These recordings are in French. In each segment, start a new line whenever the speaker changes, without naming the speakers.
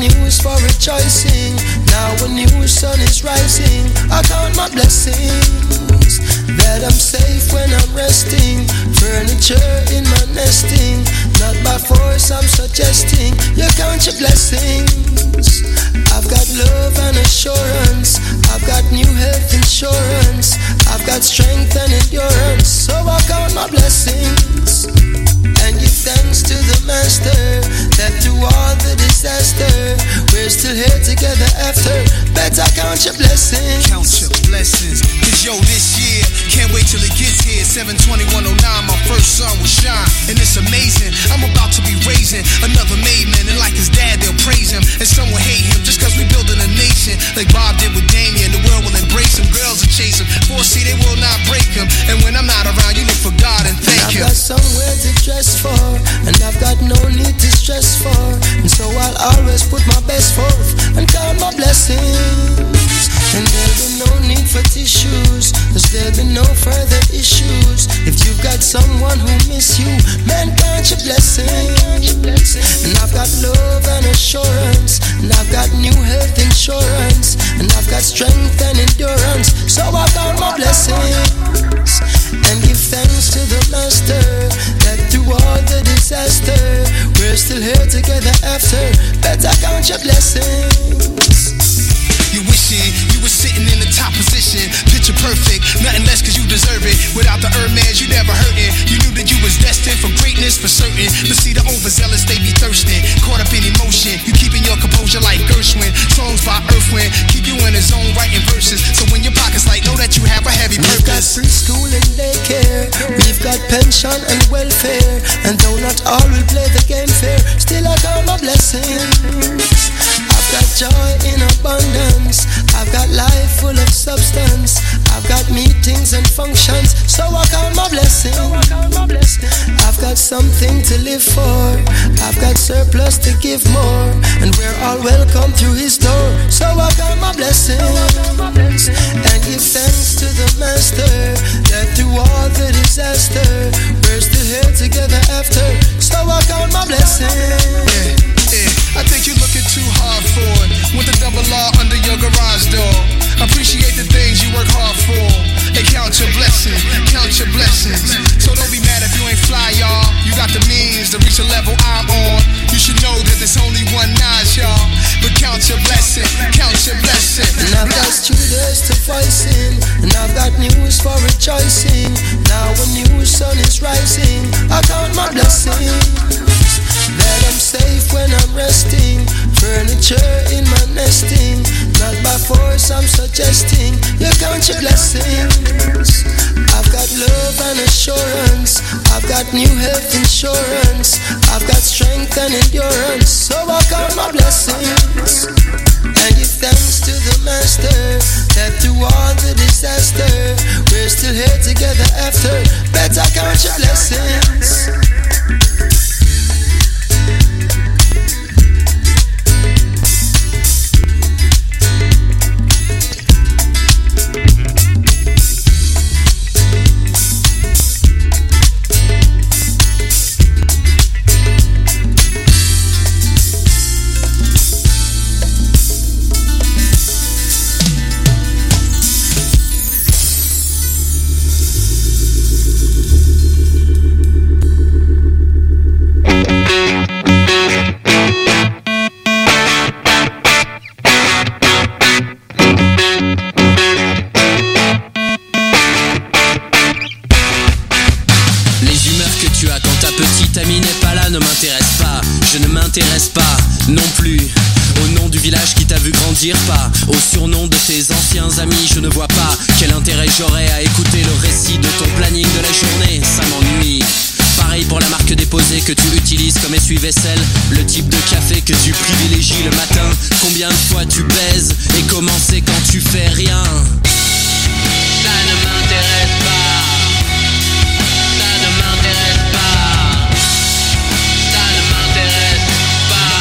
news for rejoicing. Now a new sun is rising. I count my blessings, that I'm safe when I'm resting. Furniture in my nesting, not by force I'm suggesting. You count your blessings. I've got love and assurance. I've got new health insurance. I've got strength and endurance. So I count my blessings and give thanks to the Master, that through all the disaster, we're still here together after. Better count your blessings.
Count your blessings. Cause yo, this year, can't wait till it gets here. 7/20/109, my first sun will shine. And it's amazing, I'm about to be raising another made man. And like his dad, they'll praise him. And some will hate him just cause we building a nation. Like Bob did with Damien, the world will embrace him. Girls will chase him, 4C, they will not break him. And when I'm not around, you look for God and thank him.
I've got somewhere to dress for, and I've got no need to stress for. And so I'll always put my best forth and count my blessings. And there'll be no need for tissues, cause there'll be no further issues. If you've got someone who miss you, man, count your blessings. And I've got love and assurance, and I've got new health insurance, and I've got strength and endurance. So I count my blessings and give thanks to the Master, that through all the disaster, we're still here together after. Better count your blessings.
You wishing you were sitting in the top position, picture perfect, nothing less cause you deserve it. Without the Hermes, you never hurting. You knew that you was destined for greatness for certain. But see the overzealous, they be thirsting, caught up in emotion. You keeping your composure like Gershwin. Songs by Earth Wind, keep you in the zone writing verses. So when your pocket's light, know that you have a heavy purpose.
We've got preschool and daycare, we've got pension and welfare. And though not all will play the game fair, still I count my blessings. I've got joy in abundance, I've got life full of substance, I've got meetings and functions, so I count my blessings. I've got something to live for, I've got surplus to give more, and we're all welcome through his door, so I count my blessings. And give thanks to the Master, that through all the disaster, we're still here together after, so I count my blessings.
I think you're looking too hard for it, with the double R under your garage door. Appreciate the things you work hard for, and count your blessings, count your blessings. So don't be mad if you ain't fly, y'all. You got the means to reach the level I'm on. You should know that there's only one Nas, y'all. But count your blessing, count your blessing.
And I've got students to voicing, and I've got news for rejoicing. Now a new sun is rising. I count my blessings, that I'm safe when I'm resting. Furniture in my nesting, not by force I'm suggesting. You count your blessings. I've got love and assurance, I've got new health insurance, I've got strength and endurance. So I count my blessings and give thanks to the Master, that through all the disaster, we're still here together after. Better count your blessings.
Non plus au nom du village qui t'a vu grandir, pas au surnom de tes anciens amis. Je ne vois pas quel intérêt j'aurais à écouter le récit de ton planning de la journée, ça m'ennuie. Pareil pour la marque déposée que tu utilises comme essuie-vaisselle, le type de café que tu privilégies le matin, combien de fois tu baises et comment c'est quand tu fais rien. Ça ne m'intéresse pas.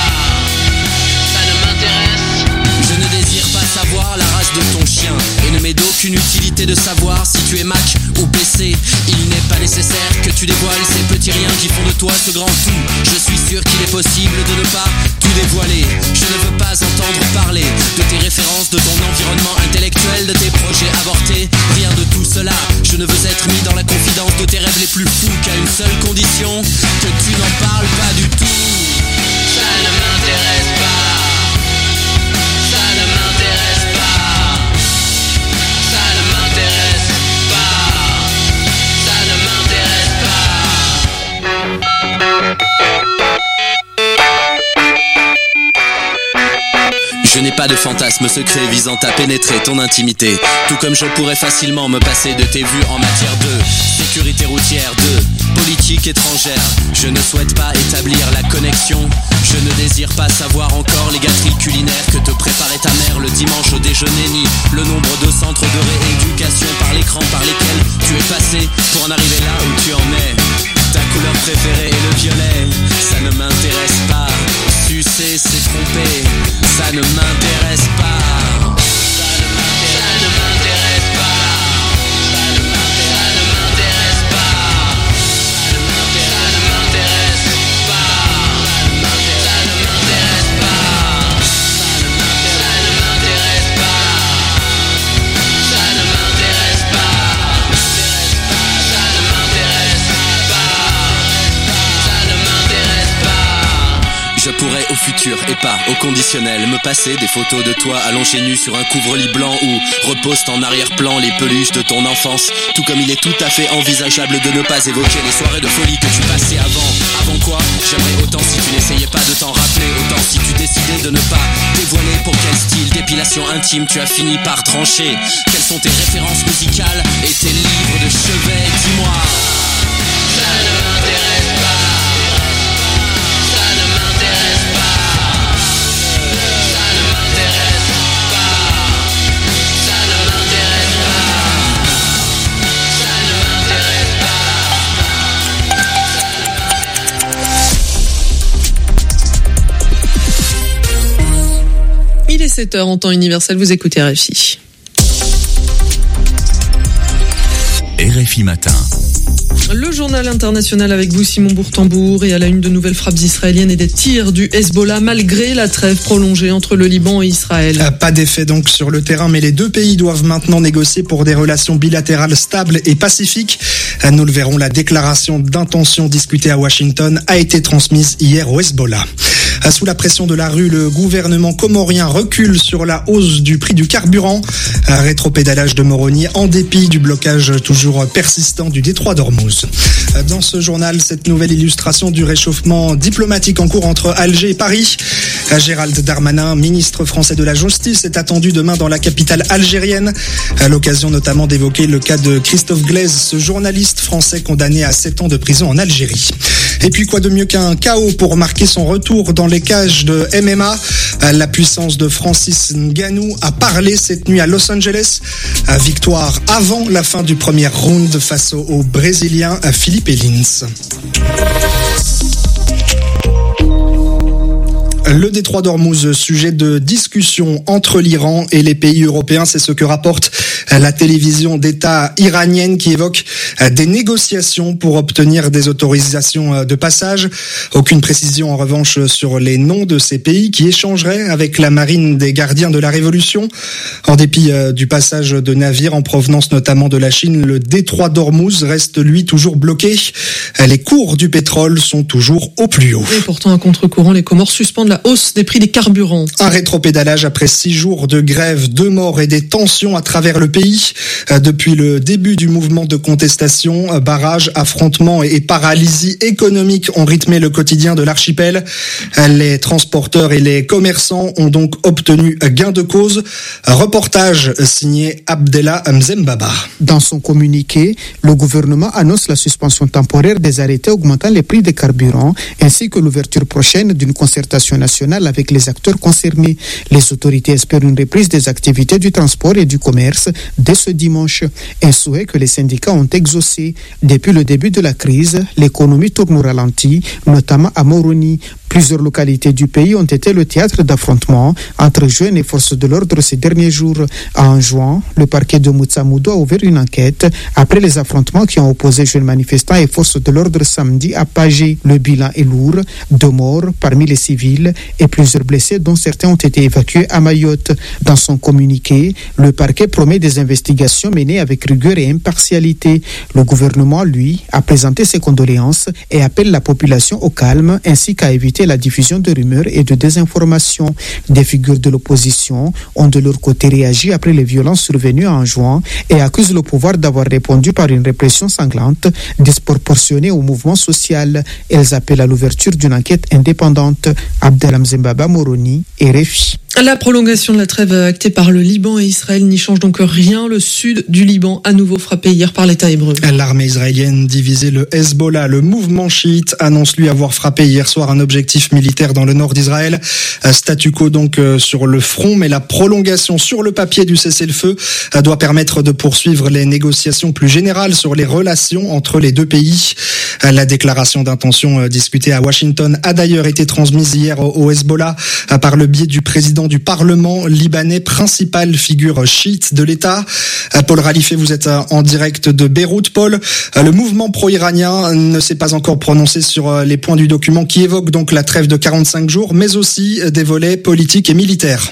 Savoir la race de ton chien et ne n'est d'aucune utilité de savoir si tu es Mac ou PC. Il n'est pas nécessaire que tu dévoiles ces petits riens qui font de toi ce grand tout. Je suis sûr qu'il est possible de ne pas tout dévoiler. Je ne veux pas entendre parler de tes références, de ton environnement intellectuel, de tes projets avortés. Rien de tout cela. Je ne veux être mis dans la confidence de tes rêves les plus fous qu'à une seule condition, que tu n'en parles pas du tout. Ça ne m'intéresse pas. Ça ne m'intéresse pas. Ça ne m'intéresse pas. Ça ne m'intéresse pas. Je n'ai pas de fantasme secret visant à pénétrer ton intimité. Tout comme je pourrais facilement me passer de tes vues en matière de sécurité routière, de politique étrangère. Je ne souhaite pas établir la connexion. Je ne désire pas savoir encore les gâteries culinaires que te préparait ta mère le dimanche au déjeuner, ni le nombre de centres de rééducation par l'écran par lesquels tu es passé pour en arriver là où tu en es. Ta couleur préférée est le violet. Ça ne m'intéresse pas. Sucer, c'est tromper. Ça ne m'intéresse pas. Ça ne m'intéresse pas. Ça ne m'intéresse pas. Ça ne m'intéresse pas. Ça ne m'intéresse pas. Ça ne m'intéresse pas. Ça ne m'intéresse pas. Ça ne m'intéresse pas. Ça ne m'intéresse pas. Je pourrais au futur et pas au conditionnel me passer des photos de toi allongé nu sur un couvre-lit blanc où reposent en arrière-plan les peluches de ton enfance. Tout comme il est tout à fait envisageable de ne pas évoquer les soirées de folie que tu passais avant. Avant quoi? J'aimerais autant si tu n'essayais pas de t'en rappeler, autant si tu décidais de ne pas dévoiler pour quel style d'épilation intime tu as fini par trancher. Quelles sont tes références musicales et tes livres de chevet? Dis-moi. Ça ne m'intéresse pas. Ça ne m'intéresse pas. Ça ne m'intéresse pas. Ça ne m'intéresse pas. Ça ne m'intéresse
pas. Il est 7h en temps universel, vous écoutez RFI.
RFI Matin.
Le journal international avec vous, Simon Bourtambour, et à la une de nouvelles frappes israéliennes et des tirs du Hezbollah malgré la trêve prolongée entre le Liban et Israël.
Pas d'effet donc sur le terrain, mais les deux pays doivent maintenant négocier pour des relations bilatérales stables et pacifiques. Nous le verrons, la déclaration d'intention discutée à Washington a été transmise hier au Hezbollah. Sous la pression de la rue, le gouvernement comorien recule sur la hausse du prix du carburant. Rétropédalage de Moroni en dépit du blocage toujours persistant du détroit d'Ormuz. Dans ce journal, cette nouvelle illustration du réchauffement diplomatique en cours entre Alger et Paris. Gérald Darmanin, ministre français de la Justice, est attendu demain dans la capitale algérienne. À l'occasion notamment d'évoquer le cas de Christophe Glaise, ce journaliste français condamné à 7 ans de prison en Algérie. Et puis quoi de mieux qu'un KO pour marquer son retour dans les cages de MMA. La puissance de Francis Ngannou a parlé cette nuit à Los Angeles. Victoire avant la fin du premier round face au Brésilien Philippe Elins. Le détroit d'Ormuz, sujet de discussion entre l'Iran et les pays européens, c'est ce que rapporte la télévision d'État iranienne qui évoque des négociations pour obtenir des autorisations de passage. Aucune précision en revanche sur les noms de ces pays qui échangeraient avec la marine des gardiens de la Révolution. En dépit du passage de navires en provenance notamment de la Chine, le détroit d'Ormuz reste lui toujours bloqué. Les cours du pétrole sont toujours au plus haut.
Et pourtant, à contre-courant, les Comores suspendent la hausse des prix des carburants.
Un rétropédalage après 6 jours de grève, 2 morts et des tensions à travers le pays. Depuis le début du mouvement de contestation, barrages, affrontements et paralysie économique ont rythmé le quotidien de l'archipel. Les transporteurs et les commerçants ont donc obtenu gain de cause. Reportage signé Abdellah Mzembaba.
Dans son communiqué, le gouvernement annonce la suspension temporaire des arrêtés augmentant les prix des carburants ainsi que l'ouverture prochaine d'une concertation nationale avec les acteurs concernés. Les autorités espèrent une reprise des activités du transport et du commerce dès ce dimanche. Un souhait que les syndicats ont exaucé exaucée. Depuis le début de la crise, l'économie tourne au ralenti, notamment à Moroni. Plusieurs localités du pays ont été le théâtre d'affrontements entre jeunes et forces de l'ordre ces derniers jours. En juin, le parquet de Moutsamoudou a ouvert une enquête après les affrontements qui ont opposé jeunes manifestants et forces de l'ordre samedi à Pagé. Le bilan est lourd, 2 morts parmi les civils et plusieurs blessés dont certains ont été évacués à Mayotte. Dans son communiqué, le parquet promet des investigations menées avec rigueur et impartialité. Le gouvernement, lui, a présenté ses condoléances et appelle la population au calme ainsi qu'à éviter la diffusion de rumeurs et de désinformation. Des figures de l'opposition ont de leur côté réagi après les violences survenues en juin et accusent le pouvoir d'avoir répondu par une répression sanglante disproportionnée au mouvement social. Elles appellent à l'ouverture d'une enquête indépendante. Abdelham Zembaba, Moroni, RFI.
La prolongation de la trêve actée par le Liban et Israël n'y change donc rien. Le sud du Liban, à nouveau frappé hier par l'État hébreu.
L'armée israélienne divisée le Hezbollah, le mouvement chiite, annonce lui avoir frappé hier soir un objectif militaire dans le nord d'Israël. Statu quo donc sur le front, mais la prolongation sur le papier du cessez-le-feu doit permettre de poursuivre les négociations plus générales sur les relations entre les deux pays. La déclaration d'intention discutée à Washington a d'ailleurs été transmise hier au Hezbollah par le biais du président du Parlement libanais, principale figure chiite de l'État. Paul Ralifé, vous êtes en direct de Beyrouth. Paul, le mouvement pro-iranien ne s'est pas encore prononcé sur les points du document qui évoque donc la trêve de 45 jours, mais aussi des volets politiques et militaires.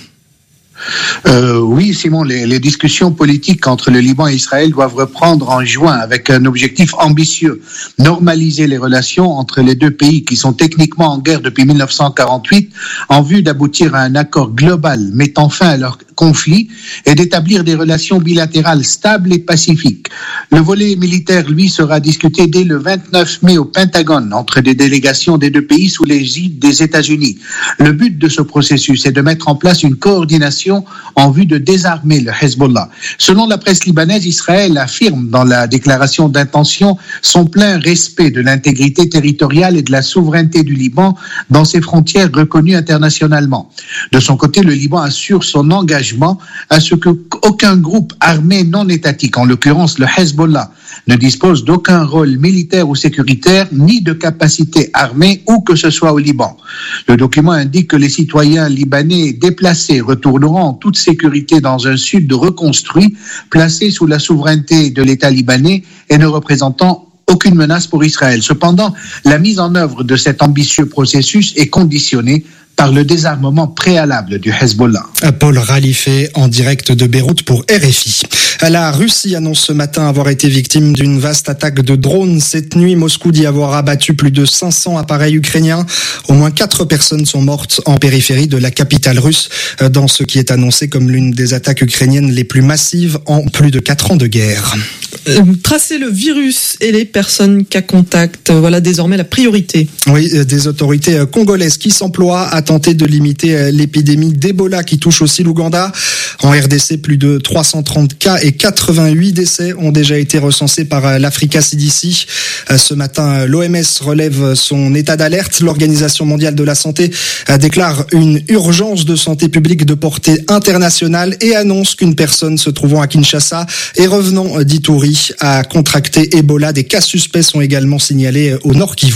Oui, Simon, les discussions politiques entre le Liban et Israël doivent reprendre en juin avec un objectif ambitieux, normaliser les relations entre les deux pays qui sont techniquement en guerre depuis 1948 en vue d'aboutir à un accord global mettant fin à leur conflit et d'établir des relations bilatérales stables et pacifiques. Le volet militaire, lui, sera discuté dès le 29 mai au Pentagone entre des délégations des deux pays sous l'égide des États-Unis. Le but de ce processus est de mettre en place une coordination en vue de désarmer le Hezbollah. Selon la presse libanaise, Israël affirme dans la déclaration d'intention son plein respect de l'intégrité territoriale et de la souveraineté du Liban dans ses frontières reconnues internationalement. De son côté, le Liban assure son engagement à ce qu'aucun groupe armé non étatique, en l'occurrence le Hezbollah, ne dispose d'aucun rôle militaire ou sécuritaire, ni de capacité armée, où que ce soit au Liban. Le document indique que les citoyens libanais déplacés retourneront en toute sécurité dans un sud reconstruit, placé sous la souveraineté de l'État libanais et ne représentant aucune menace pour Israël. Cependant, la mise en œuvre de cet ambitieux processus est conditionnée par le désarmement préalable du Hezbollah.
Paul Ralifé en direct de Beyrouth pour RFI. La Russie annonce ce matin avoir été victime d'une vaste attaque de drones. Cette nuit, Moscou dit avoir abattu plus de 500 appareils ukrainiens. Au moins 4 personnes sont mortes en périphérie de la capitale russe dans ce qui est annoncé comme l'une des attaques ukrainiennes les plus massives en plus de 4 ans de guerre.
Tracer le virus et les personnes cas contact, voilà désormais la priorité.
Oui, des autorités congolaises qui s'emploient à tenter de limiter l'épidémie d'Ebola qui touche aussi l'Ouganda. En RDC, plus de 330 cas et 88 décès ont déjà été recensés par l'Africa CDC. Ce matin, l'OMS relève son état d'alerte. L'Organisation mondiale de la santé déclare une urgence de santé publique de portée internationale et annonce qu'une personne se trouvant à Kinshasa et revenant d'Ituri a contracté Ebola. Des cas suspects sont également signalés au Nord Kivu.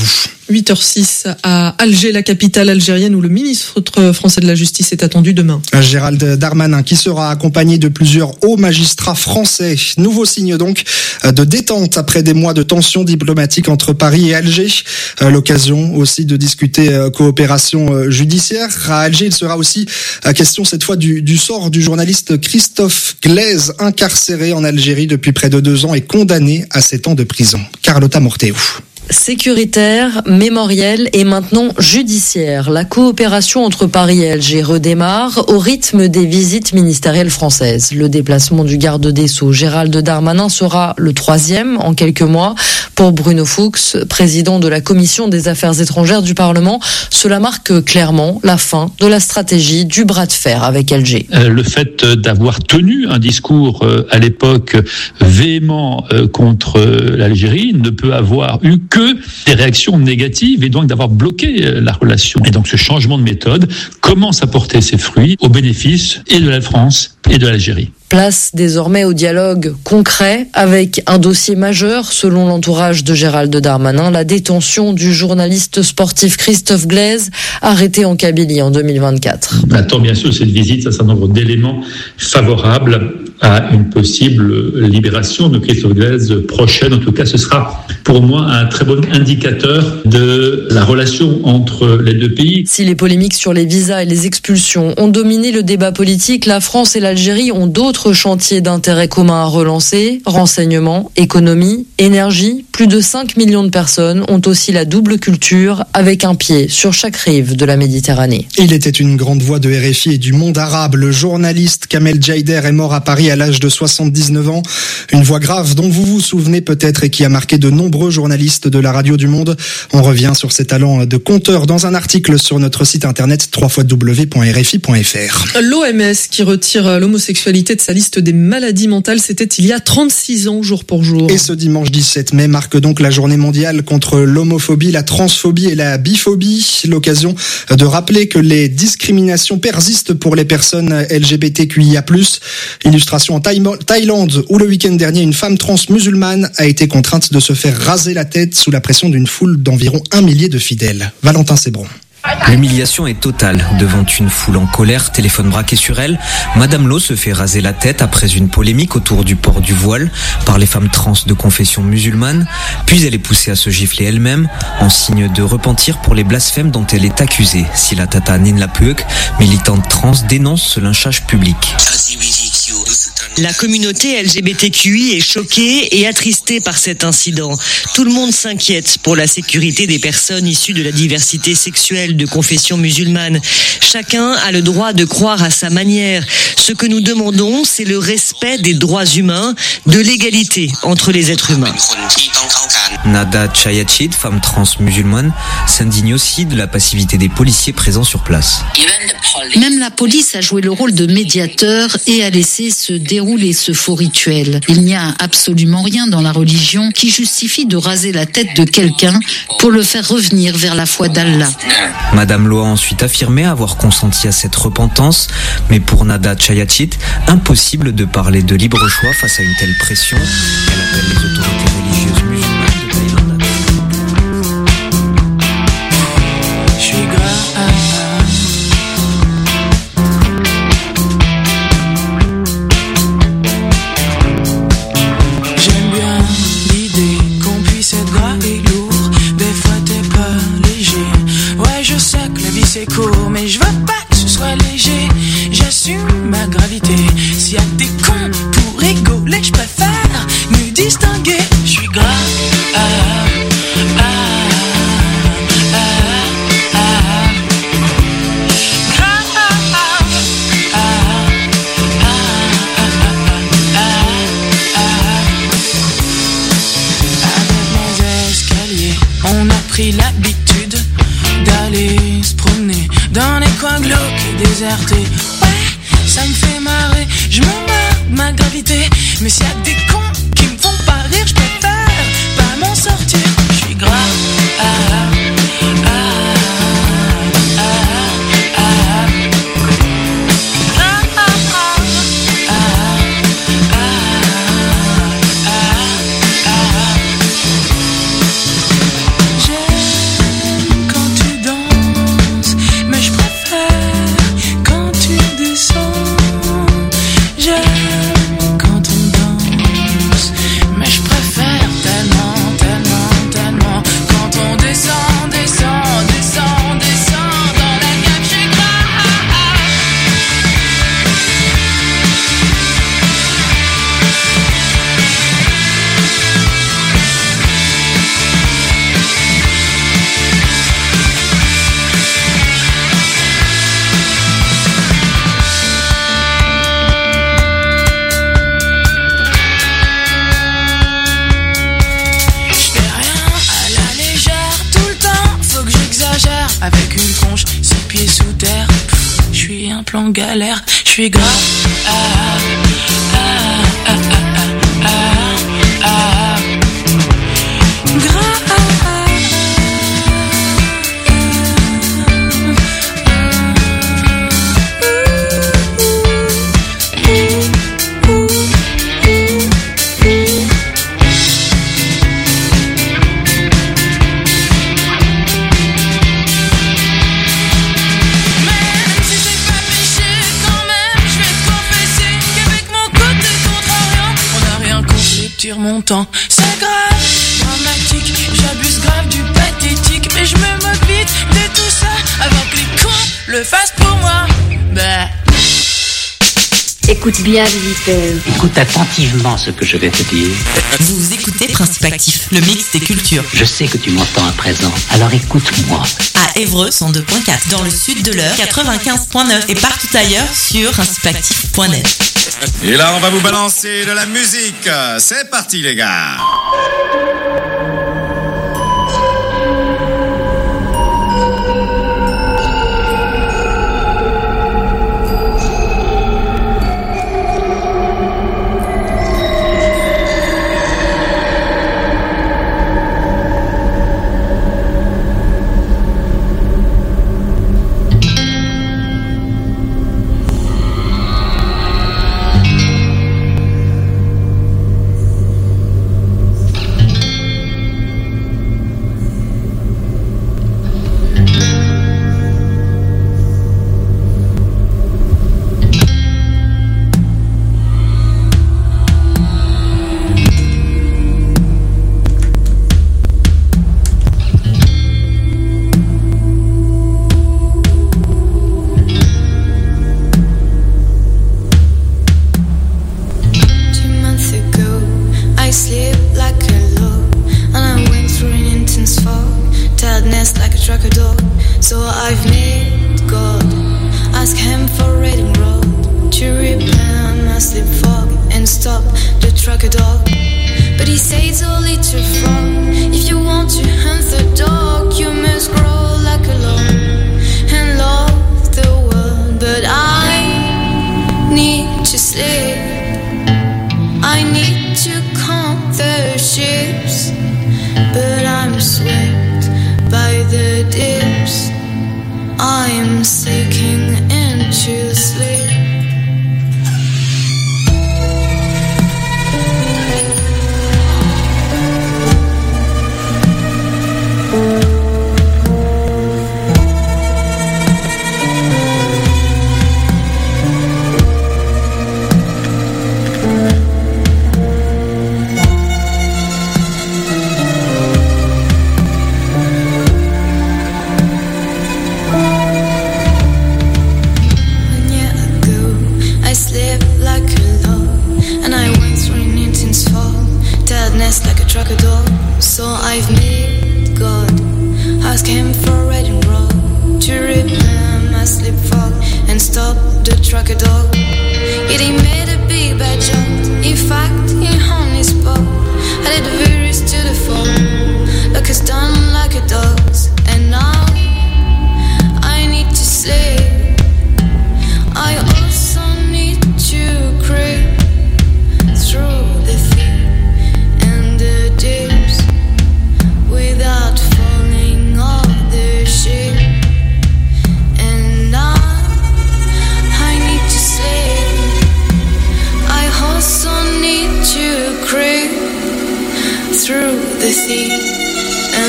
8h06 à Alger, la capitale algérienne, où le ministre français de la Justice est attendu demain.
Gérald Darmanin, qui sera accompagné de plusieurs hauts magistrats français. Nouveau signe donc de détente après des mois de tensions diplomatiques entre Paris et Alger. L'occasion aussi de discuter coopération judiciaire. À Alger, il sera aussi question cette fois du sort du journaliste Christophe Glaise, incarcéré en Algérie depuis près de 2 ans et condamné à 7 ans de prison. Carlotta Morteu.
Sécuritaire, mémoriel et maintenant judiciaire. La coopération entre Paris et Alger redémarre au rythme des visites ministérielles françaises. Le déplacement du garde des Sceaux, Gérald Darmanin, sera le 3e en quelques mois. Pour Bruno Fuchs, président de la Commission des Affaires étrangères du Parlement, cela marque clairement la fin de la stratégie du bras de fer avec Alger.
Le fait d'avoir tenu un discours à l'époque véhément contre l'Algérie ne peut avoir eu que des réactions négatives et donc d'avoir bloqué la relation. Et donc ce changement de méthode commence à porter ses fruits au bénéfice et de la France et de l'Algérie.
Place désormais au dialogue concret avec un dossier majeur selon l'entourage de Gérald Darmanin, la détention du journaliste sportif Christophe Glaise, arrêté en Kabylie en 2024.
On attend bien sûr cette visite, un certain nombre d'éléments favorables à une possible libération de Christophe Glaise prochaine. En tout cas, ce sera pour moi un très bon indicateur de la relation entre les deux pays.
Si les polémiques sur les visas et les expulsions ont dominé le débat politique, la France et l'Algérie ont d'autres chantiers d'intérêt commun à relancer. Renseignement, économie, énergie. Plus de 5 millions de personnes ont aussi la double culture, avec un pied sur chaque rive de la Méditerranée.
Il était une grande voix de RFI et du monde arabe. Le journaliste Kamel Jaider est mort à Paris à l'âge de 79 ans. Une voix grave dont vous vous souvenez peut-être et qui a marqué de nombreux journalistes de la radio du monde. On revient sur ses talents de conteur dans un article sur notre site internet www.rfi.fr.
L'OMS qui retire l'homosexualité de sa liste des maladies mentales, c'était il y a 36 ans, jour pour jour.
Et ce dimanche 17 mai marque donc la journée mondiale contre l'homophobie, la transphobie et la biphobie. L'occasion de rappeler que les discriminations persistent pour les personnes LGBTQIA+. Illustration en Thaïlande, où le week-end dernier, une femme trans musulmane a été contrainte de se faire raser la tête sous la pression d'une foule d'environ 1 millier de fidèles. Valentin Sébron.
L'humiliation est totale. Devant une foule en colère, téléphone braqué sur elle, Madame Lo se fait raser la tête après une polémique autour du port du voile par les femmes trans de confession musulmane. Puis elle est poussée à se gifler elle-même en signe de repentir pour les blasphèmes dont elle est accusée. Sila Tata Ninlapuek, militante trans, dénonce ce lynchage public.
La communauté LGBTQI est choquée et attristée par cet incident. Tout le monde s'inquiète pour la sécurité des personnes issues de la diversité sexuelle de confession musulmane. Chacun a le droit de croire à sa manière. Ce que nous demandons, c'est le respect des droits humains, de l'égalité entre les êtres humains.
Nada Chayachid, femme trans musulmane, s'indigne aussi de la passivité des policiers présents sur place.
Même la police a joué le rôle de médiateur et a laissé se dérouler ce faux rituel. Il n'y a absolument rien dans la religion qui justifie de raser la tête de quelqu'un pour le faire revenir vers la foi d'Allah.
Madame Lo a ensuite affirmé avoir consenti à cette repentance, mais pour Nada Chayachid, impossible de parler de libre choix face à une telle pression. Elle appelle les autorités religieuses musulmanes de Thaïlande.
Je suis grave. J'aime bien l'idée qu'on puisse être grave et lourd. Des fois t'es pas léger. Ouais, je sais que la vie c'est court, mais je veux pas que ce soit léger. J'assume ma gravité. S'il y a des cons pour rigoler, je préfère me distinguer. Je suis grave. On a pris l'habitude d'aller se promener dans les coins glauques et désertés. Ouais, ça me fait marrer, je me marre de ma gravité. Mais s'il y a des cons qui me font pas rire, je préfère pas m'en sortir. Je suis grave. Avec une conche, 6 pieds sous terre. Je suis un plan galère, je suis grave. ralentir mon temps. C'est grave, dramatique, j'abuse grave du pathétique, mais je me moque vite de tout ça avant que les cons le fassent pour moi. Bah.
Écoute bien, visiteur.
Écoute attentivement ce que je vais te dire.
Vous écoutez Principe Actif, le mix des cultures.
Je sais que tu m'entends à présent, alors écoute-moi.
À Évreux, 102.4, dans le sud de l'Eure, 95.9 et partout ailleurs sur principeactif.net.
Et là, on va vous balancer de la musique. C'est parti, les gars.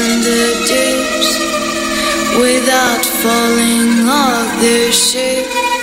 Without falling off the ship.